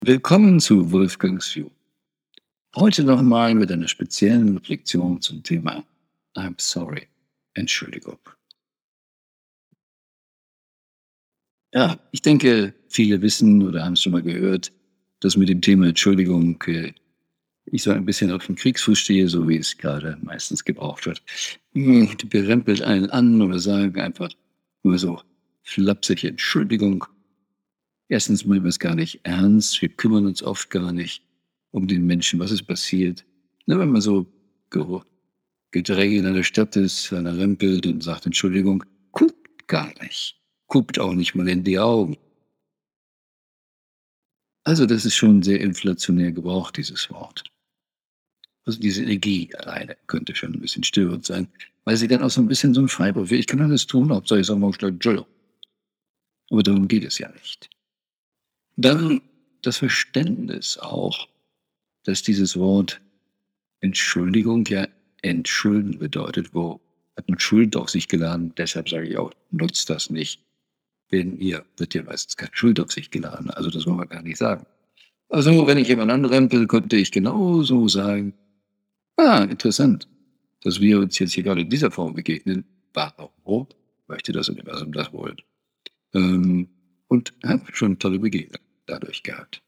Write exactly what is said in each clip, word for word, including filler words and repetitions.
Willkommen zu Wolfgangs View. Heute nochmal mit einer speziellen Reflexion zum Thema I'm sorry, Entschuldigung. Ja, ich denke, viele wissen oder haben es schon mal gehört, dass mit dem Thema Entschuldigung äh, ich so ein bisschen auf dem Kriegsfuß stehe, so wie es gerade meistens gebraucht wird. Hm, Die berempelt einen an oder sagen einfach nur so flapsig Entschuldigung. Erstens meinen wir es gar nicht ernst. Wir kümmern uns oft gar nicht um den Menschen, was ist passiert. Ne, wenn man so ge Gedränge in einer Stadt ist, einer rempelt und sagt Entschuldigung, guckt gar nicht. Guckt auch nicht mal in die Augen. Also das ist schon sehr inflationär gebraucht, dieses Wort. Also diese Energie alleine könnte schon ein bisschen störend sein, weil sie dann auch so ein bisschen so ein Freiburg will. Ich kann alles tun, Hauptsache ich sage mal schnell Entschuldigung. Aber darum geht es ja nicht. Dann das Verständnis auch, dass dieses Wort Entschuldigung ja entschulden bedeutet, wo hat man Schuld auf sich geladen. Deshalb sage ich auch, nutzt das nicht. Wenn ihr wird ja meistens keine Schuld auf sich geladen. Also das wollen wir gar nicht sagen. Also wenn ich jemand anrempel, könnte ich genauso sagen, ah, interessant, dass wir uns jetzt hier gerade in dieser Form begegnen. Warum möchte das Universum das wollen? Ähm, und habe schon tolle Begegnungen dadurch gehabt.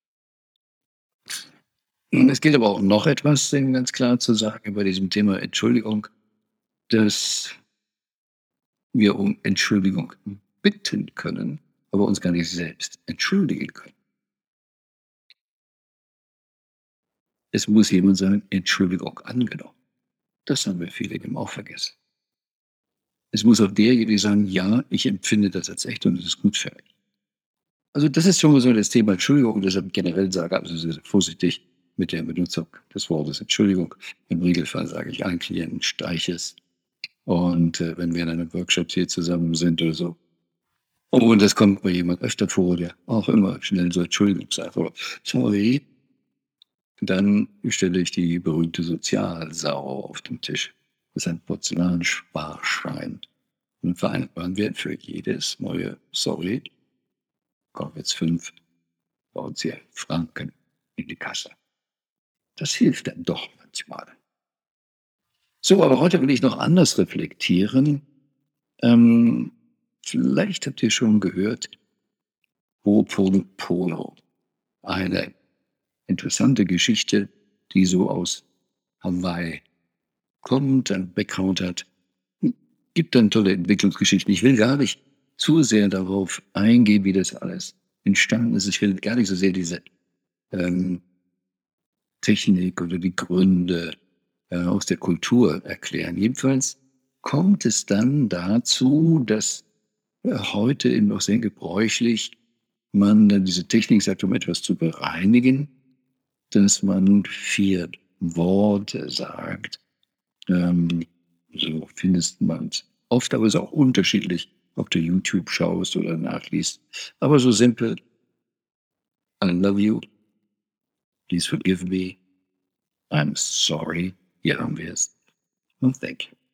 Und es gilt aber auch noch etwas, eben ganz klar zu sagen bei diesem Thema Entschuldigung, dass wir um Entschuldigung bitten können, aber uns gar nicht selbst entschuldigen können. Es muss jemand sagen, Entschuldigung angenommen. Das haben wir viele eben auch vergessen. Es muss auch derjenige sagen, ja, ich empfinde das als echt und es ist gut für mich. Also das ist schon mal so das Thema Entschuldigung, deshalb generell sage, also sehr, sehr vorsichtig mit der Benutzung des Wortes Entschuldigung. Im Regelfall sage ich allen Klienten, streich es. Und äh, wenn wir in einem Workshop hier zusammen sind oder so, und das kommt bei jemand öfter vor, der auch immer schnell so Entschuldigung sagt, oder sorry, dann stelle ich die berühmte Sozialsau auf den Tisch. Das ist ein Porzellansparschwein. Und vereinbaren wir für jedes neue Sorry, kommen jetzt fünf, bauen Sie Franken in die Kasse. Das hilft dann doch manchmal. So, aber heute will ich noch anders reflektieren. Ähm, Vielleicht habt ihr schon gehört, Ho'oponopono. Eine interessante Geschichte, die so aus Hawaii kommt, einen Background hat. Gibt dann tolle Entwicklungsgeschichten. Ich will gar nicht zu sehr darauf eingehen, wie das alles entstanden ist. Ich will gar nicht so sehr diese ähm, Technik oder die Gründe äh, aus der Kultur erklären. Jedenfalls kommt es dann dazu, dass äh, heute eben noch sehr gebräuchlich man dann diese Technik sagt, um etwas zu bereinigen, dass man vier Worte sagt. Ähm, so findest man es oft, aber es ist auch unterschiedlich, ob du YouTube schaust oder nachliest. Aber so simpel, I love you, please forgive me, I'm sorry, hier haben wir es. Und thank you.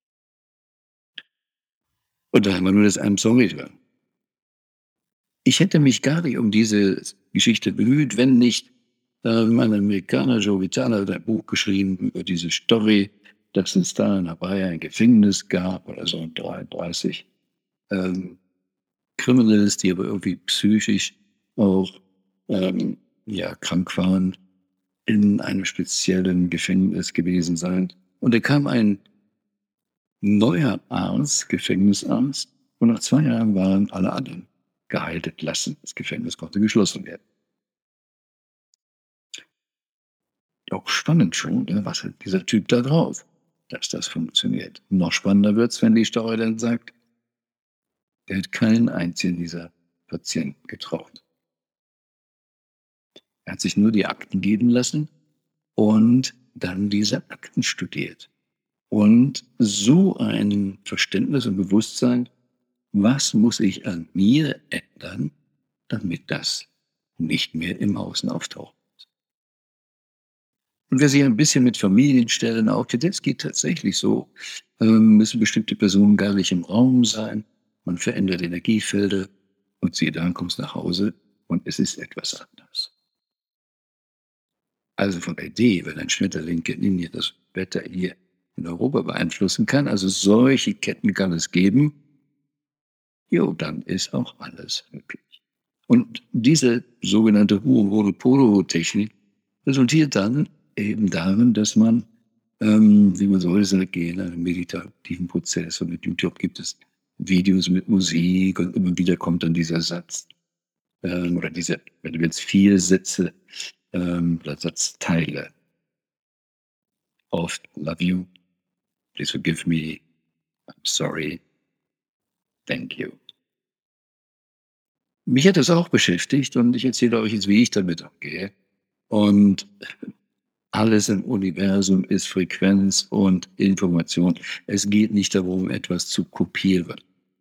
Und da haben wir nur das I'm sorry dran. Ich hätte mich gar nicht um diese Geschichte bemüht, wenn nicht äh, mein Amerikaner Joe Vitale hat ein Buch geschrieben über diese Story, dass es da in Hawaii ein Gefängnis gab oder so dreiunddreißig ähm, Criminals, die aber irgendwie psychisch auch ähm, ja, krank waren, in einem speziellen Gefängnis gewesen sein. Und da kam ein neuer Arzt, Gefängnisarzt, und nach zwei Jahren waren alle anderen geheilt entlassen. Das Gefängnis konnte geschlossen werden. Auch spannend schon, ne? Was hat dieser Typ da drauf, dass das funktioniert. Noch spannender wird's, wenn die Story dann sagt, er hat keinen einzigen dieser Patienten getraut. Er hat sich nur die Akten geben lassen und dann diese Akten studiert. Und so ein Verständnis und Bewusstsein, was muss ich an mir ändern, damit das nicht mehr im Außen auftaucht. Und wer sich ein bisschen mit Familienstellen aufkennt, das geht tatsächlich so, ähm, müssen bestimmte Personen gar nicht im Raum sein. Man verändert Energiefelder und siehe da, kommst nach Hause und es ist etwas anders. Also von der Idee, wenn ein Schmetterling in Indien das Wetter hier in Europa beeinflussen kann, also solche Ketten kann es geben, jo, dann ist auch alles möglich. Und diese sogenannte Ho'oponopono-Technik resultiert dann eben darin, dass man, ähm, wie man so heute sagt, in einem meditativen Prozess, und mit YouTube gibt es Videos mit Musik und immer wieder kommt dann dieser Satz, ähm, oder diese, wenn du jetzt vier Sätze ähm, oder Satzteile, oft love you, please forgive me, I'm sorry, thank you. Mich hat das auch beschäftigt und ich erzähle euch jetzt, wie ich damit umgehe. Und alles im Universum ist Frequenz und Information. Es geht nicht darum, etwas zu kopieren.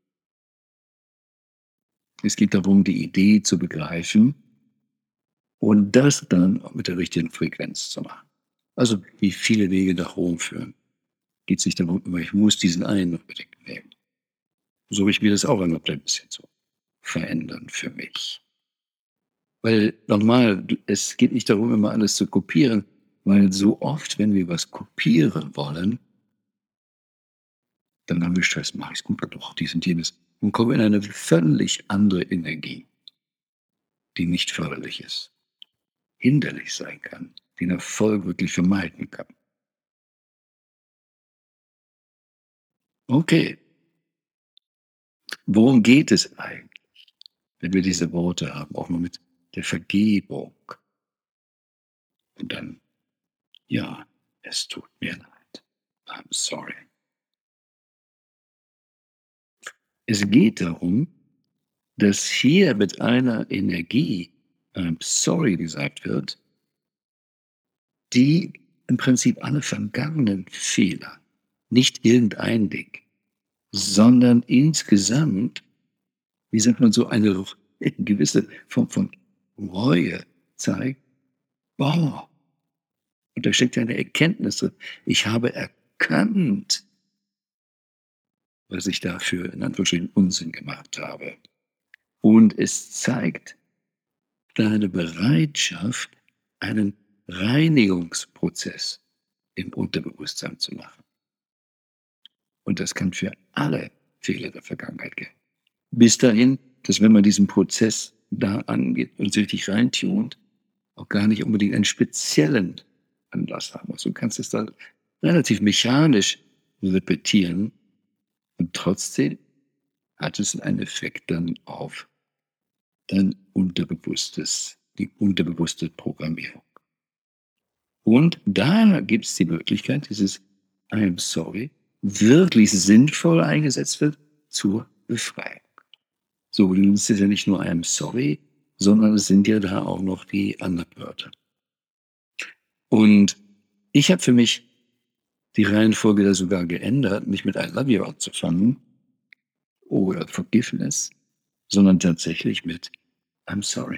Es geht darum, die Idee zu begreifen und das dann auch mit der richtigen Frequenz zu machen. Also, wie viele Wege nach Rom führen. Geht es nicht darum, immer, ich muss diesen einen unbedingt nehmen. So habe ich mir das auch erlaubt, ein bisschen zu verändern für mich. Weil nochmal, du es geht nicht darum, immer alles zu kopieren, weil so oft, wenn wir was kopieren wollen, dann haben wir Stress, mache ich's gut doch, dies und jenes und kommen in eine völlig andere Energie, die nicht förderlich ist, hinderlich sein kann, den Erfolg wirklich vermeiden kann. Okay, worum geht es eigentlich, wenn wir diese Worte haben, auch mal mit der Vergebung und dann, ja, es tut mir leid. I'm sorry. Es geht darum, dass hier mit einer Energie I'm sorry gesagt wird, die im Prinzip alle vergangenen Fehler, nicht irgendein Ding, sondern insgesamt, wie sagt man, so eine gewisse Form von Reue zeigt. Boah, und da steckt ja eine Erkenntnis drin. Ich habe erkannt, was ich dafür in Anführungsstrichen Unsinn gemacht habe. Und es zeigt deine Bereitschaft, einen Reinigungsprozess im Unterbewusstsein zu machen. Und das kann für alle Fehler der Vergangenheit gelten. Bis dahin, dass wenn man diesen Prozess da angeht und sich richtig reintunt, auch gar nicht unbedingt einen speziellen Anlass haben muss. Du kannst es dann relativ mechanisch repetieren und trotzdem hat es einen Effekt dann auf dein Unterbewusstes, die unterbewusste Programmierung. Und da gibt es die Möglichkeit, dieses I'm sorry wirklich sinnvoll eingesetzt wird zur Befreiung. So, du nutzt ja nicht nur I'm sorry, sondern es sind ja da auch noch die anderen Wörter. Und ich habe für mich die Reihenfolge da sogar geändert, nicht mit I love you anzufangen oder Forgiveness, sondern tatsächlich mit I'm sorry.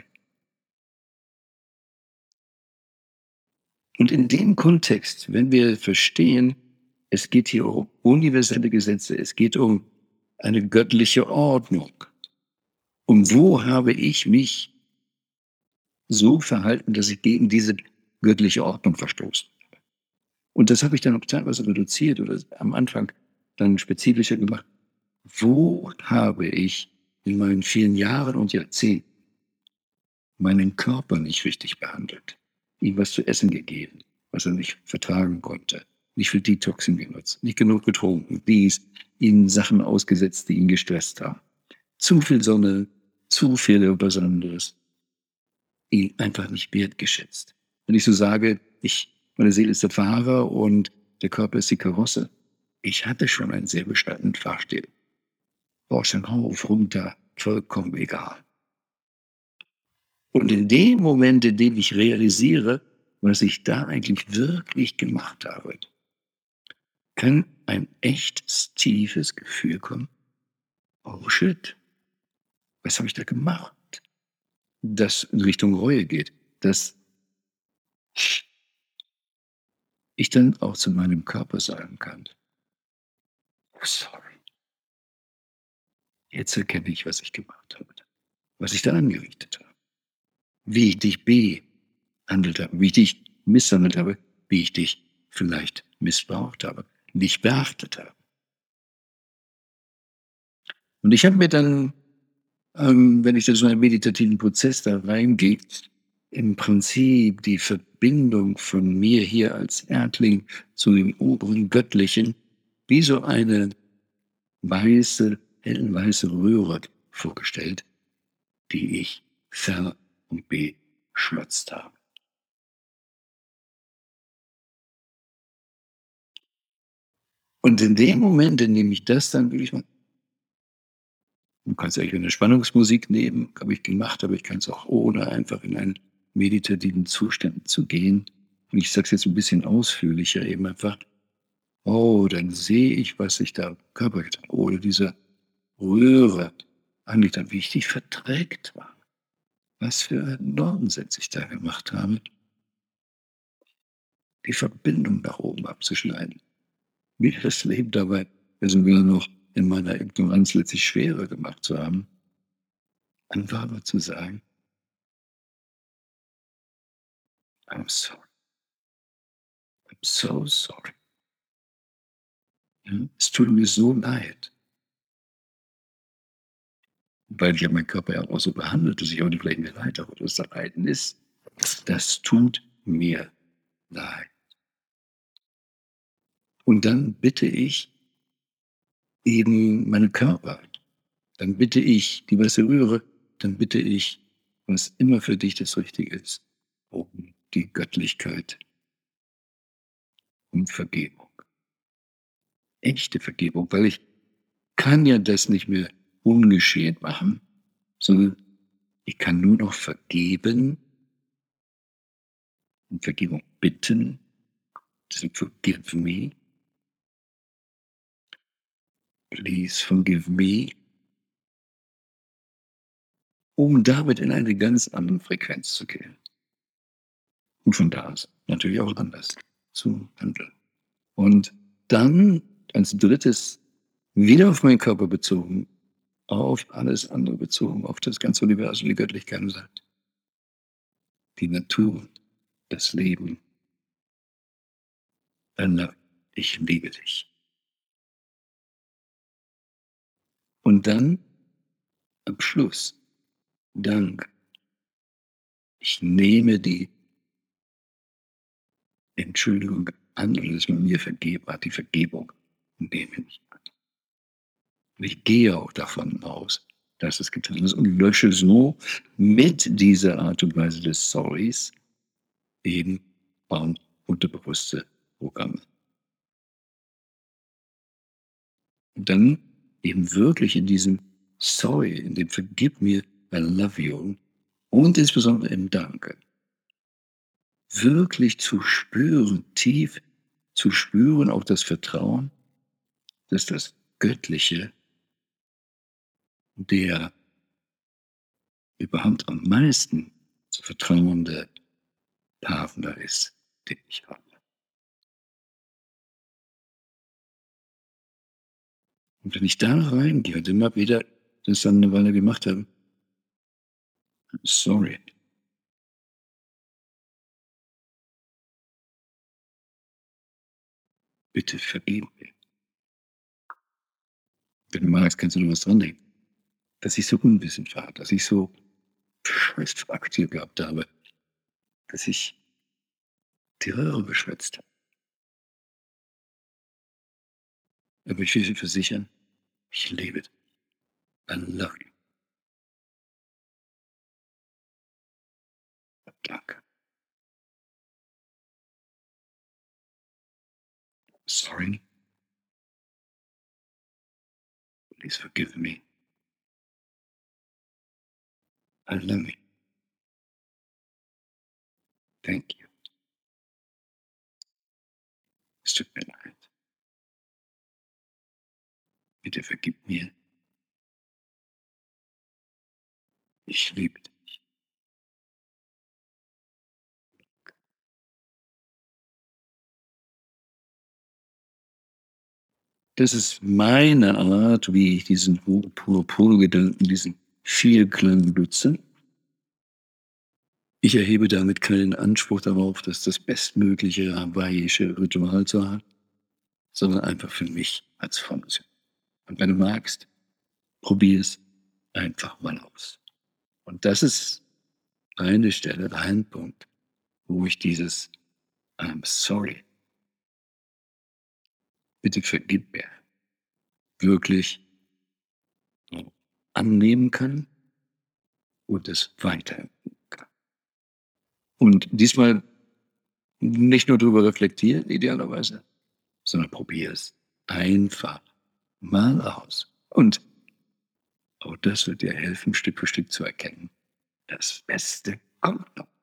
Und in dem Kontext, wenn wir verstehen, es geht hier um universelle Gesetze, es geht um eine göttliche Ordnung. Und wo habe ich mich so verhalten, dass ich gegen diese göttliche Ordnung verstoßen habe? Und das habe ich dann auch teilweise reduziert oder am Anfang dann spezifischer gemacht. Wo habe ich in meinen vielen Jahren und Jahrzehnten meinen Körper nicht richtig behandelt, ihm was zu essen gegeben, was er nicht vertragen konnte, nicht für Detoxing genutzt, nicht genug getrunken, dies, ihm Sachen ausgesetzt, die ihn gestresst haben. Zu viel Sonne, zu viel was anderes, ihn einfach nicht wertgeschätzt. Wenn ich so sage, ich, meine Seele ist der Fahrer und der Körper ist die Karosse, ich hatte schon einen sehr beschneidenen Fahrstil. Bordstein rauf, runter, vollkommen egal. Und in dem Moment, in dem ich realisiere, was ich da eigentlich wirklich gemacht habe, kann ein echtes, tiefes Gefühl kommen. Oh shit, was habe ich da gemacht? Das in Richtung Reue geht, dass ich dann auch zu meinem Körper sagen kann, oh, sorry, jetzt erkenne ich, was ich gemacht habe, was ich da angerichtet habe, wie ich dich behandelt habe, wie ich dich misshandelt habe, wie ich dich vielleicht missbraucht habe, nicht beachtet habe. Und ich habe mir dann, ähm, wenn ich da so in einen meditativen Prozess da reingehe, im Prinzip die Verbindung von mir hier als Erdling zu dem oberen Göttlichen wie so eine weiße, hellweiße Röhre vorgestellt, die ich ver- und beschmutzt habe. Und in dem Moment, in dem ich das dann wirklich mal, du kannst eigentlich eine Spannungsmusik nehmen, habe ich gemacht, aber ich kann es auch ohne einfach in einen meditativen Zustand zu gehen. Und ich sage es jetzt ein bisschen ausführlicher, eben einfach, oh, dann sehe ich, was ich da körperlich oder diese Röhre eigentlich dann wichtig verträgt war. Was für einen Nonsens ich da gemacht habe, die Verbindung nach oben abzuschneiden. Mir das Leben dabei ja sogar noch in meiner Ignoranz letztlich schwerer gemacht zu haben, einfach aber zu sagen: „I'm sorry, I'm so sorry." Ja? Es tut mir so leid, weil ja mein Körper ja auch so behandelt, dass ich auch nicht vielleicht mir leid habe, dass da Leiden ist. Das tut mir leid. Und dann bitte ich eben meinen Körper, dann bitte ich die weiße Röhre, dann bitte ich, was immer für dich das Richtige ist, um die Göttlichkeit, um Vergebung. Echte Vergebung, weil ich kann ja das nicht mehr ungeschehen machen, sondern ich kann nur noch vergeben und Vergebung bitten. Deswegen forgive me, please forgive me, um damit in eine ganz andere Frequenz zu gehen. Und von da aus natürlich auch anders zu handeln. Und dann als Drittes wieder auf meinen Körper bezogen, auf alles andere bezogen, auf das ganze Universum, die Göttlichkeit und sagt, die Natur, das Leben, Allah, ich liebe dich. Und dann am Schluss, Dank, ich nehme die Entschuldigung an oder dass man mir vergeben hat, die Vergebung nehme ich an. Und ich gehe auch davon aus, dass es getan ist und lösche so mit dieser Art und Weise des Sorrys eben bauen unterbewusste Programme. Und dann eben wirklich in diesem Sorry, in dem Vergib mir, I love you und insbesondere im Danke, wirklich zu spüren, tief zu spüren, auch das Vertrauen, dass das Göttliche der überhaupt am meisten zu vertrauende Partner ist, den ich habe. Und wenn ich da reingehe und immer wieder das dann eine Weile gemacht habe, sorry, bitte vergib mir. Wenn du magst, kannst du noch was dran denken, dass ich so unwissend war, dass ich so scheiß Faktir gehabt habe, dass ich die Röhre beschwitzt habe. Aber ich will Sie versichern, ich liebe dich. I love you. Danke. Sorry, please forgive me. I love you. Thank you. Es tut mir leid. Bitte vergib mir. Ich liebe dich. Das ist meine Art, wie ich diesen Ho'oponopono-Gedanken, diesen Vielklang nutze. Ich erhebe damit keinen Anspruch darauf, das das bestmögliche hawaiische Ritual zu haben, sondern einfach für mich als Funktion. Und wenn du magst, probier es einfach mal aus. Und das ist eine Stelle, ein Punkt, wo ich dieses „I'm sorry, bitte vergib mir“ wirklich so annehmen kann und es weitergeben kann. Und diesmal nicht nur drüber reflektieren idealerweise, sondern probier es einfach mal aus. Und auch das wird dir helfen, Stück für Stück zu erkennen, das Beste kommt noch.